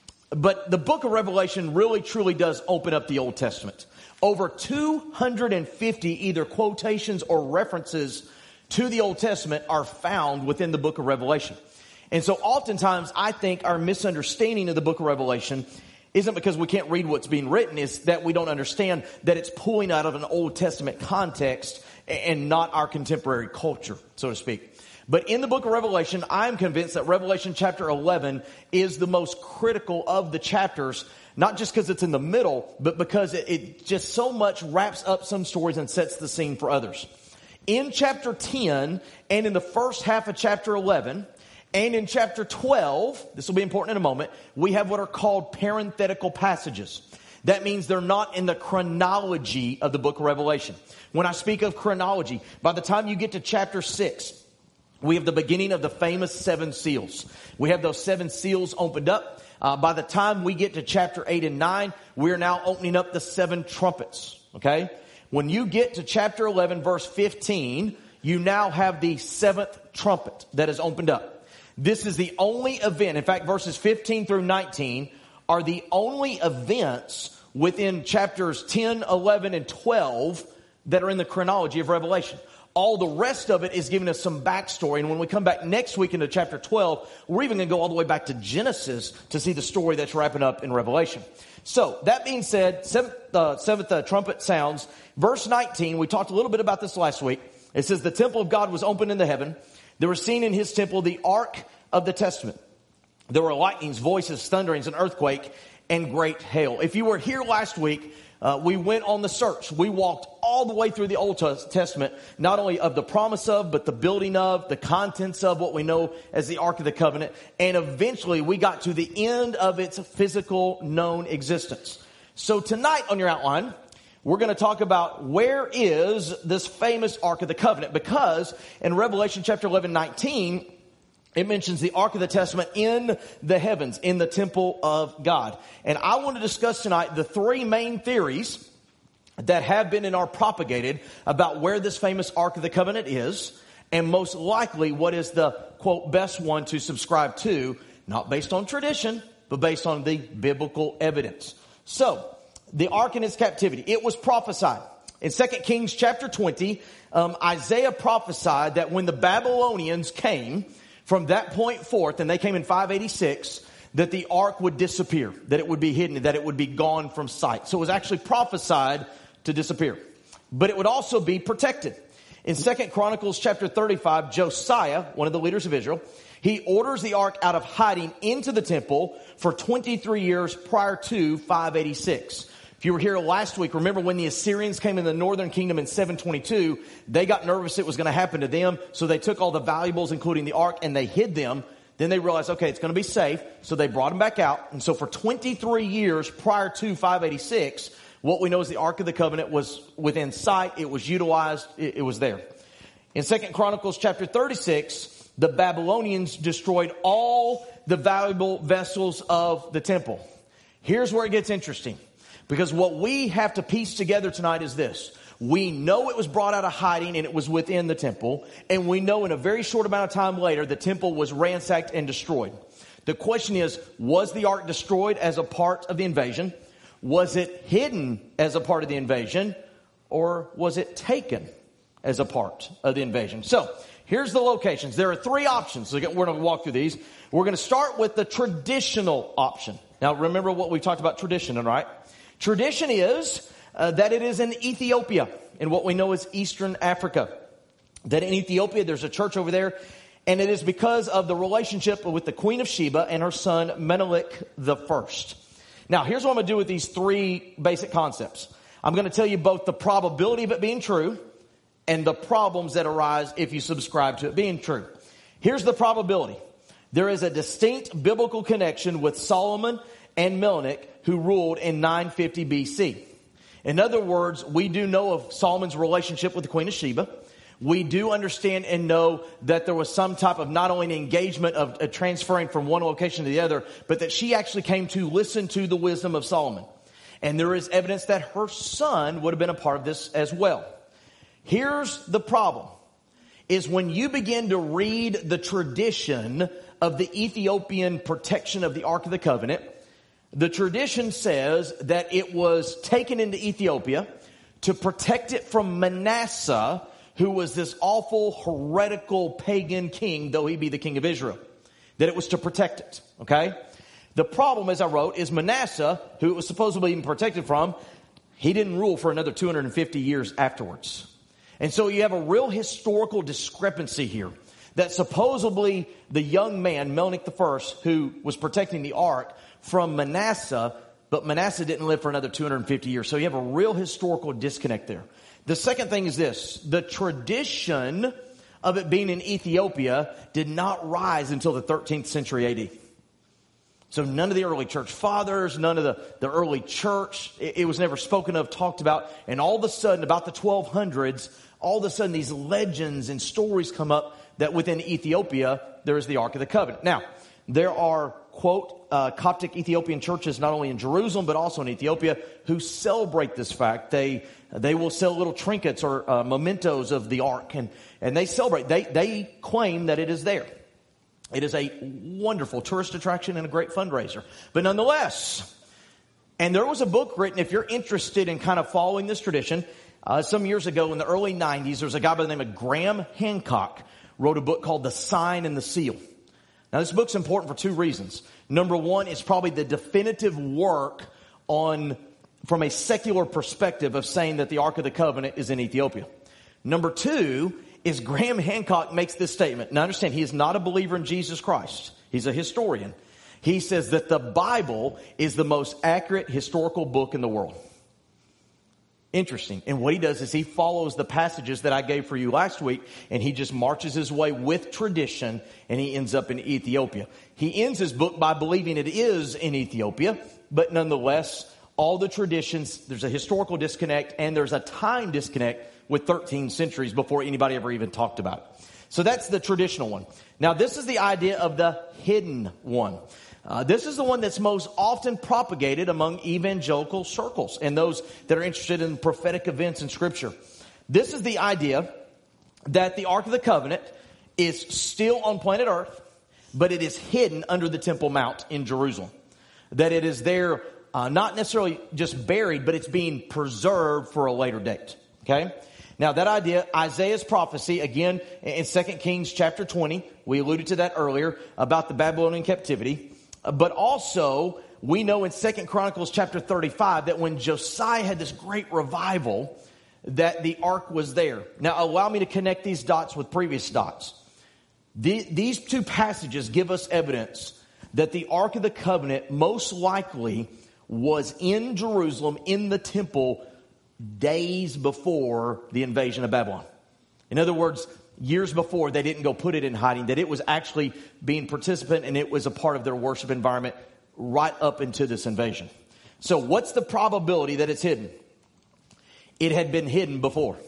but the book of Revelation really truly does open up the Old Testament. Over two hundred fifty either quotations or references to the Old Testament are found within the book of Revelation. And so oftentimes I think our misunderstanding of the book of Revelation isn't because we can't read what's being written, is that we don't understand that it's pulling out of an Old Testament context and not our contemporary culture, so to speak. But in the book of Revelation, I'm convinced that Revelation chapter eleven is the most critical of the chapters, not just because it's in the middle, but because it, it just so much wraps up some stories and sets the scene for others. In chapter ten and in the first half of chapter eleven, and in chapter twelve, this will be important in a moment, we have what are called parenthetical passages. That means they're not in the chronology of the book of Revelation. When I speak of chronology, by the time you get to chapter six, we have the beginning of the famous seven seals. We have those seven seals opened up. Uh, by the time we get to chapter eight and nine, we're now opening up the seven trumpets. Okay? When you get to chapter eleven, verse fifteen, you now have the seventh trumpet that is opened up. This is the only event, in fact, verses fifteen through nineteen are the only events within chapters ten, eleven, and twelve that are in the chronology of Revelation. All the rest of it is giving us some backstory. And when we come back next week into chapter twelve, we're even going to go all the way back to Genesis to see the story that's wrapping up in Revelation. So, that being said, seventh, uh, seventh uh, trumpet sounds. Verse nineteen, we talked a little bit about this last week. It says, the temple of God was opened in the heaven. There was seen in his temple the ark of the testament. There were lightnings, voices, thunderings, an earthquake, and great hail. If you were here last week, uh, we went on the search. We walked all the way through the Old Testament, not only of the promise of, but the building of, the contents of what we know as the Ark of the Covenant. And eventually we got to the end of its physical known existence. So tonight on your outline, we're going to talk about where is this famous Ark of the Covenant, because in Revelation chapter eleven, nineteen, it mentions the Ark of the Testament in the heavens, in the temple of God. And I want to discuss tonight the three main theories that have been and are propagated about where this famous Ark of the Covenant is, and most likely what is the, quote, best one to subscribe to, not based on tradition, but based on the biblical evidence. So, the ark in its captivity. It was prophesied. In Second Kings chapter twenty, um, Isaiah prophesied that when the Babylonians came, from that point forth, and they came in five eighty-six, that the ark would disappear, that it would be hidden, that it would be gone from sight. So it was actually prophesied to disappear. But it would also be protected. In Second Chronicles chapter thirty-five, Josiah, one of the leaders of Israel, he orders the ark out of hiding into the temple for twenty-three years prior to five eighty-six. If you were here last week, remember when the Assyrians came in the northern kingdom in seven twenty-two, they got nervous it was going to happen to them, so they took all the valuables, including the ark, and they hid them. Then they realized, okay, it's going to be safe, so they brought them back out. And so for twenty-three years prior to five eighty-six, what we know is the Ark of the Covenant was within sight, it was utilized, it, it was there. In Second Chronicles chapter thirty-six, the Babylonians destroyed all the valuable vessels of the temple. Here's where it gets interesting. Because what we have to piece together tonight is this. We know it was brought out of hiding and it was within the temple. And we know in a very short amount of time later, the temple was ransacked and destroyed. The question is, was the ark destroyed as a part of the invasion? Was it hidden as a part of the invasion? Or was it taken as a part of the invasion? So, here's the locations. There are three options. So we're going to walk through these. We're going to start with the traditional option. Now, remember what we talked about tradition, right? Tradition is uh, that it is in Ethiopia, in what we know as Eastern Africa. That in Ethiopia, there's a church over there, and it is because of the relationship with the Queen of Sheba and her son Menelik the First. Now, here's what I'm going to do with these three basic concepts. I'm going to tell you both the probability of it being true and the problems that arise if you subscribe to it being true. Here's the probability. There is a distinct biblical connection with Solomon and Menelik, who ruled in nine fifty B C. In other words, we do know of Solomon's relationship with the Queen of Sheba. We do understand and know that there was some type of not only an engagement of uh, transferring from one location to the other, but that she actually came to listen to the wisdom of Solomon. And there is evidence that her son would have been a part of this as well. Here's the problem, is when you begin to read the tradition of the Ethiopian protection of the Ark of the Covenant, the tradition says that it was taken into Ethiopia to protect it from Manasseh, who was this awful, heretical, pagan king, though he be the king of Israel. That it was to protect it, okay? The problem, as I wrote, is Manasseh, who it was supposedly even protected from, he didn't rule for another two hundred fifty years afterwards. And so you have a real historical discrepancy here, that supposedly the young man, Melnik the First, who was protecting the ark from Manasseh, but Manasseh didn't live for another two hundred fifty years. So you have a real historical disconnect there. The second thing is this: the tradition of it being in Ethiopia did not rise until the thirteenth century A D. So none of the early church fathers, none of the, the early church, it, it was never spoken of, talked about. And all of a sudden, about the twelve hundreds, all of a sudden these legends and stories come up that within Ethiopia, there is the Ark of the Covenant. Now, there are, quote, uh, Coptic Ethiopian churches, not only in Jerusalem, but also in Ethiopia, who celebrate this fact. They they will sell little trinkets or uh, mementos of the Ark, and, and they celebrate. They, they claim that it is there. It is a wonderful tourist attraction and a great fundraiser. But nonetheless, and there was a book written, if you're interested in kind of following this tradition, uh, some years ago in the early nineties, there was a guy by the name of Graham Hancock, wrote a book called The Sign and the Seal. Now, this book's important for two reasons. Number one, it's probably the definitive work on, from a secular perspective, of saying that the Ark of the Covenant is in Ethiopia. Number two is Graham Hancock makes this statement. Now, understand, he is not a believer in Jesus Christ. He's a historian. He says that the Bible is the most accurate historical book in the world. Interesting. And what he does is he follows the passages that I gave for you last week, and he just marches his way with tradition, and he ends up in Ethiopia. He ends his book by believing it is in Ethiopia, but nonetheless, all the traditions, there's a historical disconnect, and there's a time disconnect with thirteen centuries before anybody ever even talked about it. So that's the traditional one. Now, this is the idea of the hidden one. Uh, this is the one that's most often propagated among evangelical circles and those that are interested in prophetic events in Scripture. This is the idea that the Ark of the Covenant is still on planet Earth, but it is hidden under the Temple Mount in Jerusalem. That it is there, uh, not necessarily just buried, but it's being preserved for a later date. Okay? Now, that idea, Isaiah's prophecy, again, in Second Kings chapter twenty, we alluded to that earlier, about the Babylonian captivity. But also, we know in Second Chronicles chapter thirty-five that when Josiah had this great revival, that the ark was there. Now, allow me to connect these dots with previous dots. The, these two passages give us evidence that the Ark of the Covenant most likely was in Jerusalem, in the temple, days before the invasion of Babylon. In other words, years before, they didn't go put it in hiding, that it was actually being participant and it was a part of their worship environment right up into this invasion. So what's the probability that it's hidden? It had been hidden before.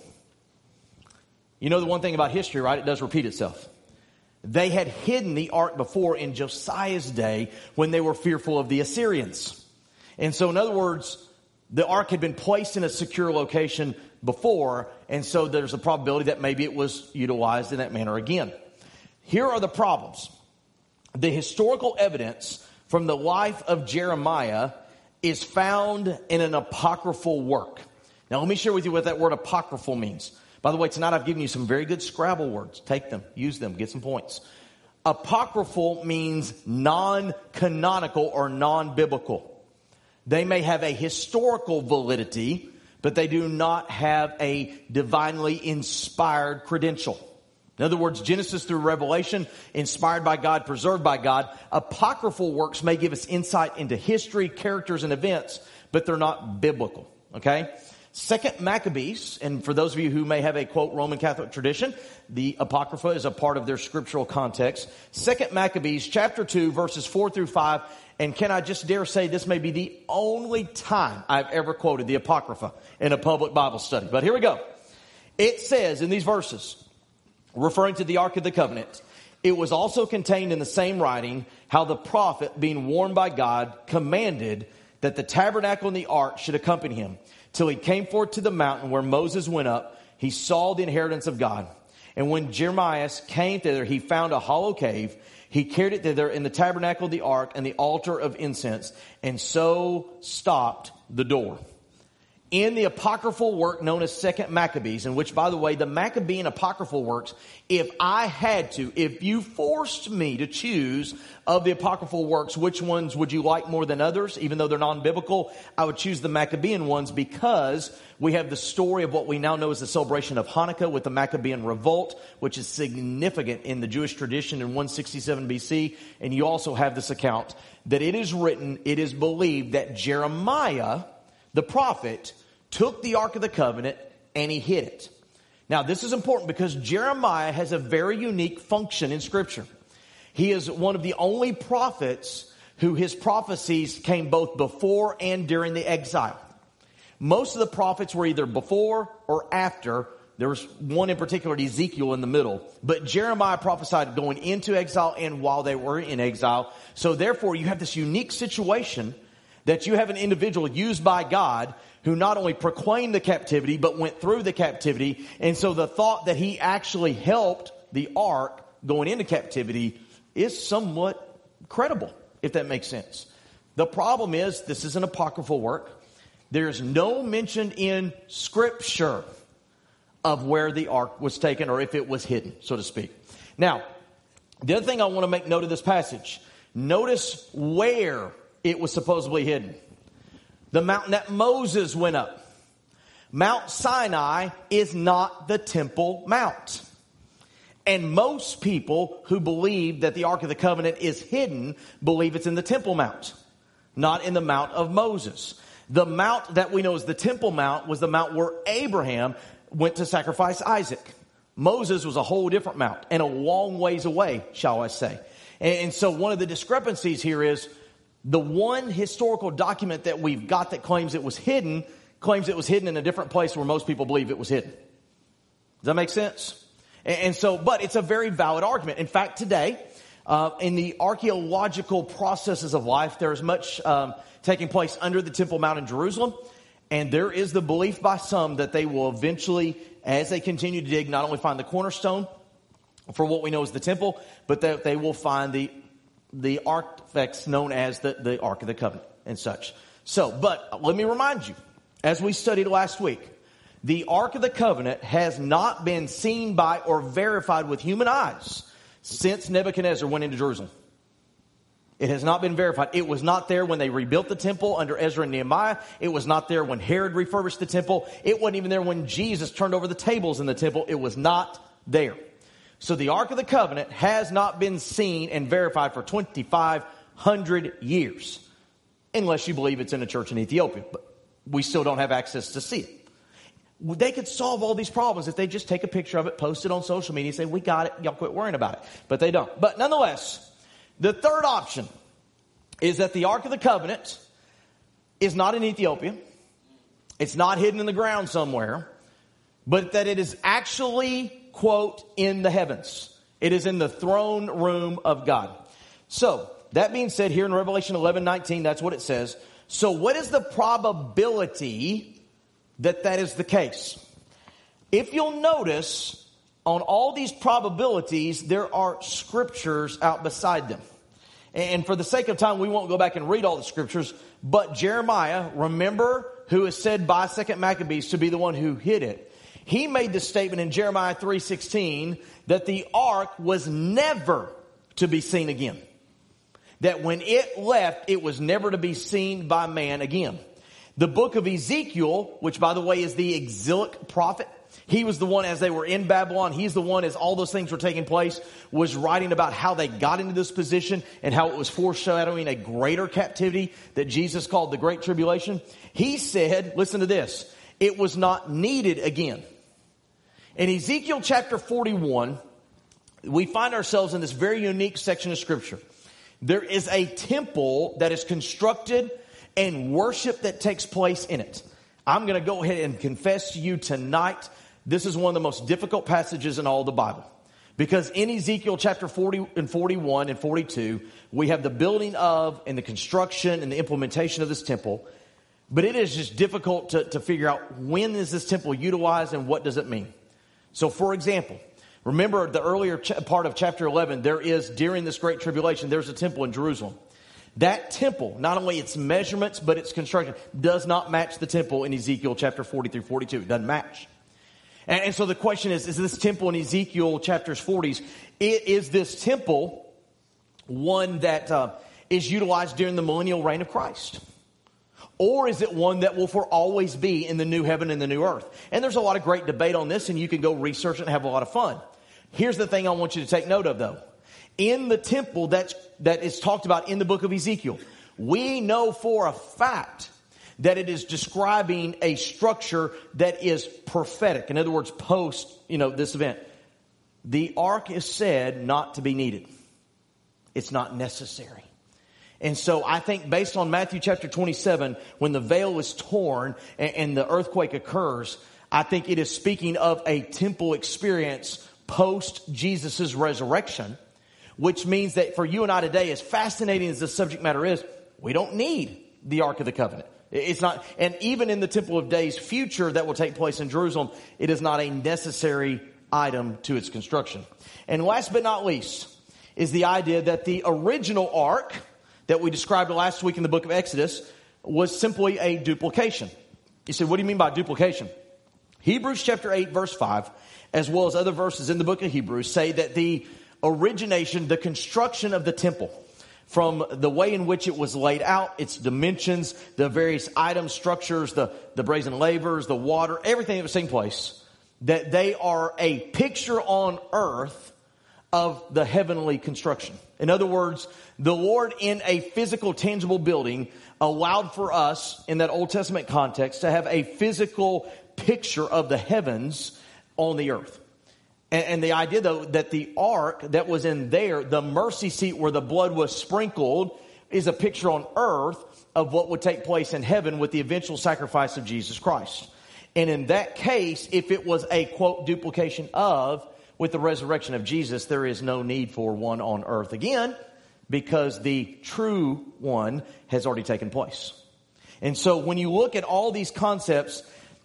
You know the one thing about history, right? It does repeat itself. They had hidden the ark before in Josiah's day when they were fearful of the Assyrians. And so in other words, the ark had been placed in a secure location before, and so there's a probability that maybe it was utilized in that manner again. Here are the problems. The historical evidence from the life of Jeremiah is found in an apocryphal work. Now, let me share with you what that word apocryphal means. By the way, tonight I've given you some very good Scrabble words. Take them, use them, get some points. Apocryphal means non-canonical or non-biblical. They may have a historical validity, but they do not have a divinely inspired credential. In other words, Genesis through Revelation, inspired by God, preserved by God. Apocryphal works may give us insight into history, characters, and events, but they're not biblical. Okay? Second Maccabees, and for those of you who may have a, quote, Roman Catholic tradition, the Apocrypha is a part of their scriptural context. Second Maccabees, chapter two, verses four through five. And can I just dare say this may be the only time I've ever quoted the Apocrypha in a public Bible study. But here we go. It says in these verses, referring to the Ark of the Covenant, it was also contained in the same writing how the prophet, being warned by God, commanded that the tabernacle and the ark should accompany him till he came forth to the mountain where Moses went up. He saw the inheritance of God. And when Jeremiah came thither, he found a hollow cave. He carried it thither in the tabernacle of the ark and the altar of incense, and so stopped the door. In the apocryphal work known as Second Maccabees, in which, by the way, the Maccabean apocryphal works, if I had to, if you forced me to choose of the apocryphal works, which ones would you like more than others, even though they're non-biblical, I would choose the Maccabean ones because we have the story of what we now know as the celebration of Hanukkah with the Maccabean revolt, which is significant in the Jewish tradition in one sixty-seven B C. And you also have this account that it is written, it is believed that Jeremiah, the prophet, took the Ark of the Covenant and he hid it. Now, this is important because Jeremiah has a very unique function in Scripture. He is one of the only prophets who his prophecies came both before and during the exile. Most of the prophets were either before or after. There was one in particular, Ezekiel, in the middle. But Jeremiah prophesied going into exile and while they were in exile. So therefore, you have this unique situation that you have an individual used by God who not only proclaimed the captivity, but went through the captivity. And so the thought that he actually helped the ark going into captivity is somewhat credible, if that makes sense. The problem is, this is an apocryphal work. There's no mention in Scripture of where the ark was taken or if it was hidden, so to speak. Now, the other thing I want to make note of this passage, notice where it was supposedly hidden. The mountain that Moses went up. Mount Sinai is not the Temple Mount. And most people who believe that the Ark of the Covenant is hidden believe it's in the Temple Mount, not in the Mount of Moses. The mount that we know as the Temple Mount was the mount where Abraham went to sacrifice Isaac. Moses was a whole different mount and a long ways away, shall I say. And so one of the discrepancies here is the one historical document that we've got that claims it was hidden, claims it was hidden in a different place where most people believe it was hidden. Does that make sense? And so, but it's a very valid argument. In fact, today, uh, in the archaeological processes of life, there is much um, taking place under the Temple Mount in Jerusalem. And there is the belief by some that they will eventually, as they continue to dig, not only find the cornerstone for what we know as the temple, but that they will find the the artifacts known as the, the Ark of the Covenant and such. So, but let me remind you, as we studied last week, the Ark of the Covenant has not been seen by or verified with human eyes since Nebuchadnezzar went into Jerusalem. It has not been verified. It was not there when they rebuilt the temple under Ezra and Nehemiah. It was not there when Herod refurbished the temple. It wasn't even there when Jesus turned over the tables in the temple. It was not there. So the Ark of the Covenant has not been seen and verified for twenty-five hundred years. Unless you believe it's in a church in Ethiopia. But we still don't have access to see it. They could solve all these problems if they just take a picture of it, post it on social media, and say, we got it, y'all quit worrying about it. But they don't. But nonetheless, the third option is that the Ark of the Covenant is not in Ethiopia. It's not hidden in the ground somewhere. But that it is actually, quote, in the heavens. It is in the throne room of God. So, that being said, here in Revelation eleven nineteen, that's what it says. So what is the probability that that is the case? If you'll notice, on all these probabilities, there are scriptures out beside them. And for the sake of time, we won't go back and read all the scriptures. But Jeremiah, remember, who is said by Second Maccabees to be the one who hid it. He made the statement in Jeremiah three sixteen that the ark was never to be seen again. That when it left, it was never to be seen by man again. The book of Ezekiel, which by the way is the exilic prophet, he was the one as they were in Babylon, he's the one as all those things were taking place, was writing about how they got into this position and how it was foreshadowing a greater captivity that Jesus called the Great Tribulation. He said, listen to this, it was not needed again. In Ezekiel chapter forty-one, we find ourselves in this very unique section of Scripture. There is a temple that is constructed and worship that takes place in it. I'm going to go ahead and confess to you tonight this is one of the most difficult passages in all the Bible. Because in Ezekiel chapter forty and forty-one and forty-two, we have the building of and the construction and the implementation of this temple. But it is just difficult to, to figure out when is this temple utilized and what does it mean. So for example, remember the earlier ch- part of chapter eleven, there is, during this great tribulation, there's a temple in Jerusalem. That temple, not only its measurements, but its construction, does not match the temple in Ezekiel chapter forty through forty-two. It doesn't match. And, and so the question is, is this temple in Ezekiel chapters forties, is this temple one that uh, is utilized during the millennial reign of Christ? Or is it one that will for always be in the new heaven and the new earth? And there's a lot of great debate on this, and you can go research it and have a lot of fun. Here's the thing I want you to take note of, though. In the temple that's, that is talked about in the book of Ezekiel, we know for a fact that it is describing a structure that is prophetic. In other words, post, you know, this event. The ark is said not to be needed. It's not necessary. And so I think based on Matthew chapter twenty-seven, when the veil is torn and, and the earthquake occurs, I think it is speaking of a temple experience post Jesus' resurrection, which means that for you and I today, as fascinating as the subject matter is, we don't need the Ark of the Covenant. It's not, and even in the Temple of Days future that will take place in Jerusalem, it is not a necessary item to its construction. And last but not least is the idea that the original ark that we described last week in the book of Exodus was simply a duplication. You say, what do you mean by duplication? Hebrews chapter eight verse five, as well as other verses in the book of Hebrews, say that the origination, the construction of the temple, from the way in which it was laid out, its dimensions, the various items, structures, the, the brazen lavers, the water, everything that was taking place, that they are a picture on earth of the heavenly construction. In other words, the Lord in a physical, tangible building allowed for us, in that Old Testament context, to have a physical picture of the heavens on the earth. And, and the idea, though, that the ark that was in there, the mercy seat where the blood was sprinkled, is a picture on earth of what would take place in heaven with the eventual sacrifice of Jesus Christ. And in that case, if it was a, quote, duplication of, with the resurrection of Jesus, there is no need for one on earth again, because the true one has already taken place. And so when you look at all these concepts,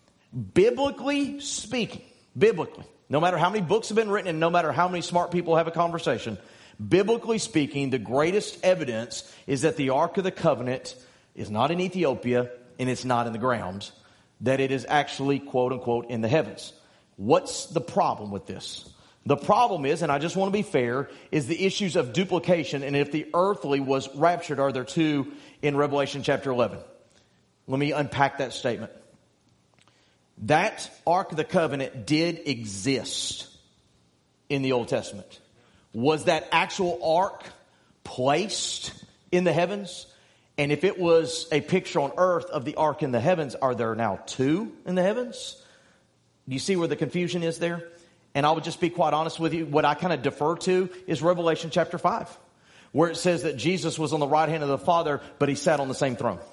biblically speaking, biblically, no matter how many books have been written and no matter how many smart people have a conversation, biblically speaking, the greatest evidence is that the Ark of the Covenant is not in Ethiopia and it's not in the ground, that it is actually, quote unquote, in the heavens. What's the problem with this? The problem is, and I just want to be fair, is the issues of duplication and if the earthly was raptured. Are there two in Revelation chapter eleven? Let me unpack that statement. That Ark of the Covenant did exist in the Old Testament. Was that actual ark placed in the heavens? And if it was a picture on earth of the ark in the heavens, are there now two in the heavens? Do you see where the confusion is there? And I would just be quite honest with you, what I kind of defer to is Revelation chapter five, where it says that Jesus was on the right hand of the Father, but he sat on the same throne.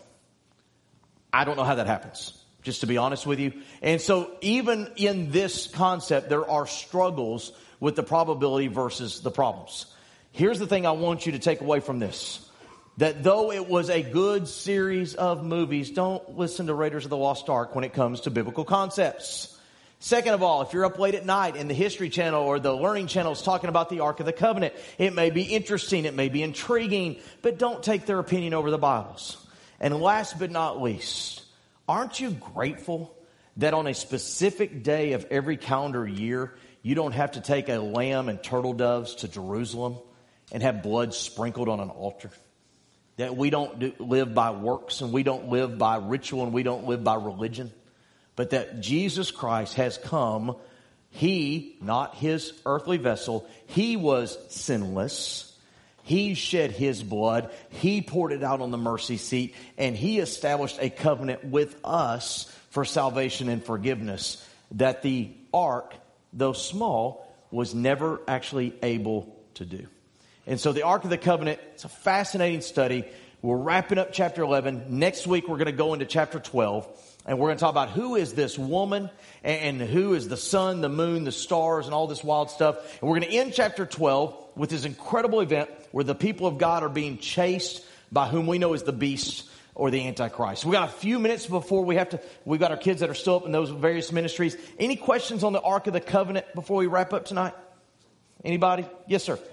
I don't know how that happens, just to be honest with you. And so even in this concept, there are struggles with the probability versus the problems. Here's the thing I want you to take away from this. That though it was a good series of movies, don't listen to Raiders of the Lost Ark when it comes to biblical concepts. Second of all, if you're up late at night and the History Channel or the Learning Channel is talking about the Ark of the Covenant, it may be interesting, it may be intriguing, but don't take their opinion over the Bible's. And last but not least, aren't you grateful that on a specific day of every calendar year, you don't have to take a lamb and turtle doves to Jerusalem and have blood sprinkled on an altar? That we don't do, live by works and we don't live by ritual and we don't live by religion. But that Jesus Christ has come, he, not his earthly vessel, he was sinless. He shed his blood. He poured it out on the mercy seat. And he established a covenant with us for salvation and forgiveness that the ark, though small, was never actually able to do. And so the Ark of the Covenant, it's a fascinating study. We're wrapping up chapter eleven. Next week, we're going to go into chapter twelve. And we're going to talk about who is this woman and who is the sun, the moon, the stars, and all this wild stuff. And we're going to end chapter twelve with this incredible event where the people of God are being chased by whom we know is the beast or the Antichrist. We got a few minutes before we have to, we've got our kids that are still up in those various ministries. Any questions on the Ark of the Covenant before we wrap up tonight? Anybody? Yes, sir.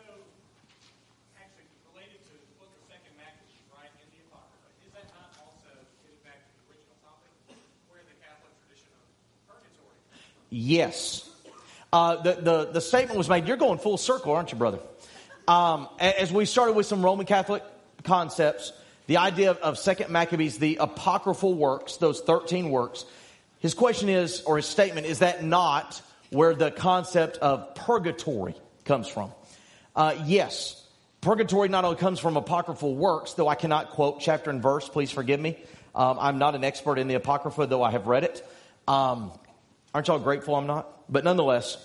Yes. Uh, the, the, the statement was made, you're going full circle, aren't you, brother? Um, as we started with some Roman Catholic concepts, the idea of, of Second Maccabees, the apocryphal works, those thirteen works, his question is, or his statement, is that not where the concept of purgatory comes from? Uh, yes. Purgatory not only comes from apocryphal works, though I cannot quote chapter and verse, please forgive me. Um, I'm not an expert in the Apocrypha, though I have read it. Um, Aren't y'all grateful I'm not? But nonetheless,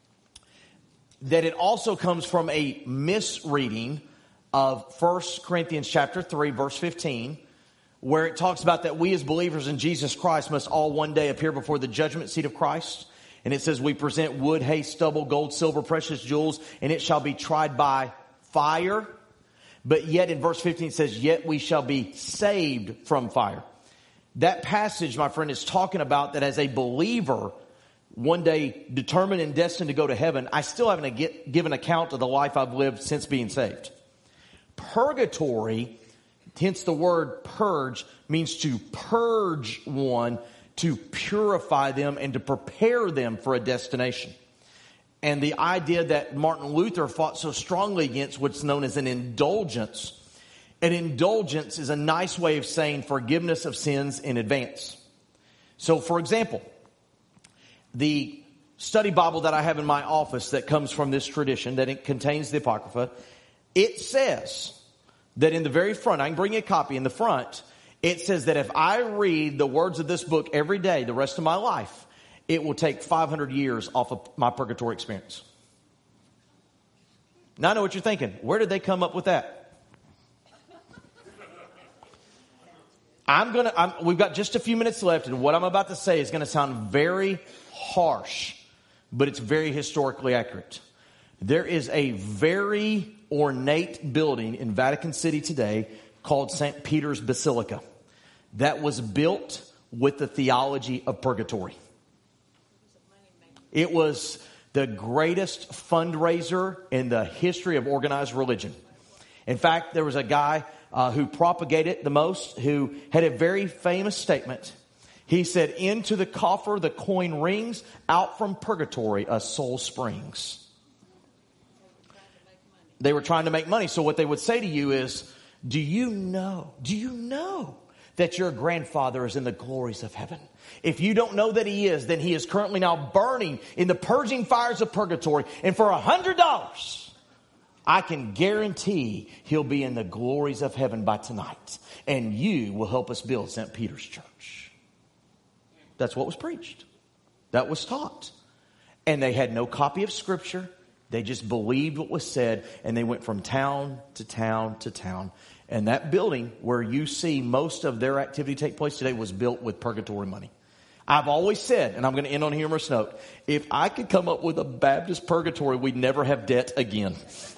that it also comes from a misreading of First Corinthians chapter three, verse fifteen, where it talks about that we as believers in Jesus Christ must all one day appear before the judgment seat of Christ. And it says we present wood, hay, stubble, gold, silver, precious jewels, and it shall be tried by fire. But yet in verse fifteen it says, yet we shall be saved from fire. That passage, my friend, is talking about that as a believer, one day determined and destined to go to heaven, I still haven't get, given account of the life I've lived since being saved. Purgatory, hence the word purge, means to purge one, to purify them, and to prepare them for a destination. And the idea that Martin Luther fought so strongly against what's known as an indulgence. An indulgence is a nice way of saying forgiveness of sins in advance. So, for example, the study Bible that I have in my office that comes from this tradition, that it contains the Apocrypha, it says that in the very front, I can bring you a copy in the front, it says that if I read the words of this book every day, the rest of my life, it will take five hundred years off of my purgatory experience. Now I know what you're thinking. Where did they come up with that? I'm gonna. I'm, we've got just a few minutes left, and what I'm about to say is going to sound very harsh, but it's very historically accurate. There is a very ornate building in Vatican City today called Saint Peter's Basilica that was built with the theology of purgatory. It was the greatest fundraiser in the history of organized religion. In fact, there was a guy uh, who propagated it the most, who had a very famous statement. He said, into the coffer the coin rings, out from purgatory a soul springs. They were trying to make money. So what they would say to you is, do you know, do you know that your grandfather is in the glories of heaven? If you don't know that he is, then he is currently now burning in the purging fires of purgatory. And for a hundred dollars, I can guarantee he'll be in the glories of heaven by tonight. And you will help us build Saint Peter's Church. That's what was preached. That was taught. And they had no copy of Scripture. They just believed what was said. And they went from town to town to town. And that building where you see most of their activity take place today was built with purgatory money. I've always said, and I'm going to end on a humorous note, if I could come up with a Baptist purgatory, we'd never have debt again.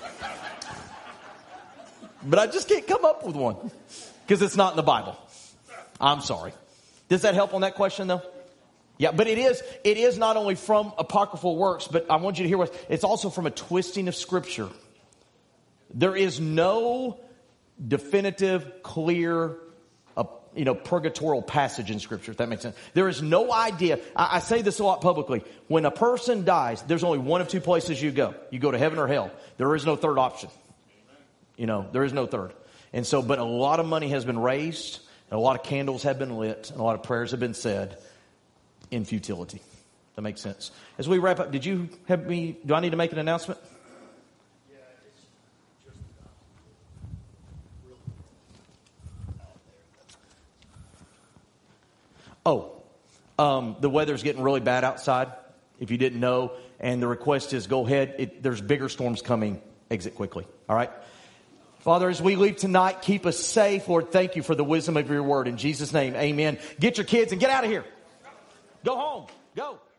But I just can't come up with one because it's not in the Bible. I'm sorry. Does that help on that question, though? Yeah, but it is it is not only from apocryphal works, but I want you to hear what it's also from a twisting of Scripture. There is no definitive, clear, uh, you know, purgatorial passage in Scripture, if that makes sense. There is no idea. I, I say this a lot publicly. When a person dies, there's only one of two places you go. You go to heaven or hell. There is no third option. You know, there is no third. And so, but a lot of money has been raised, and a lot of candles have been lit, and a lot of prayers have been said in futility. That makes sense. As we wrap up, did you have me, do I need to make an announcement? Yeah, it's just really. Oh, um, the weather's getting really bad outside, if you didn't know, and the request is go ahead. It, there's bigger storms coming. Exit quickly. All right? Father, as we leave tonight, keep us safe. Lord, thank you for the wisdom of your word. In Jesus' name, amen. Get your kids and get out of here. Go home. Go.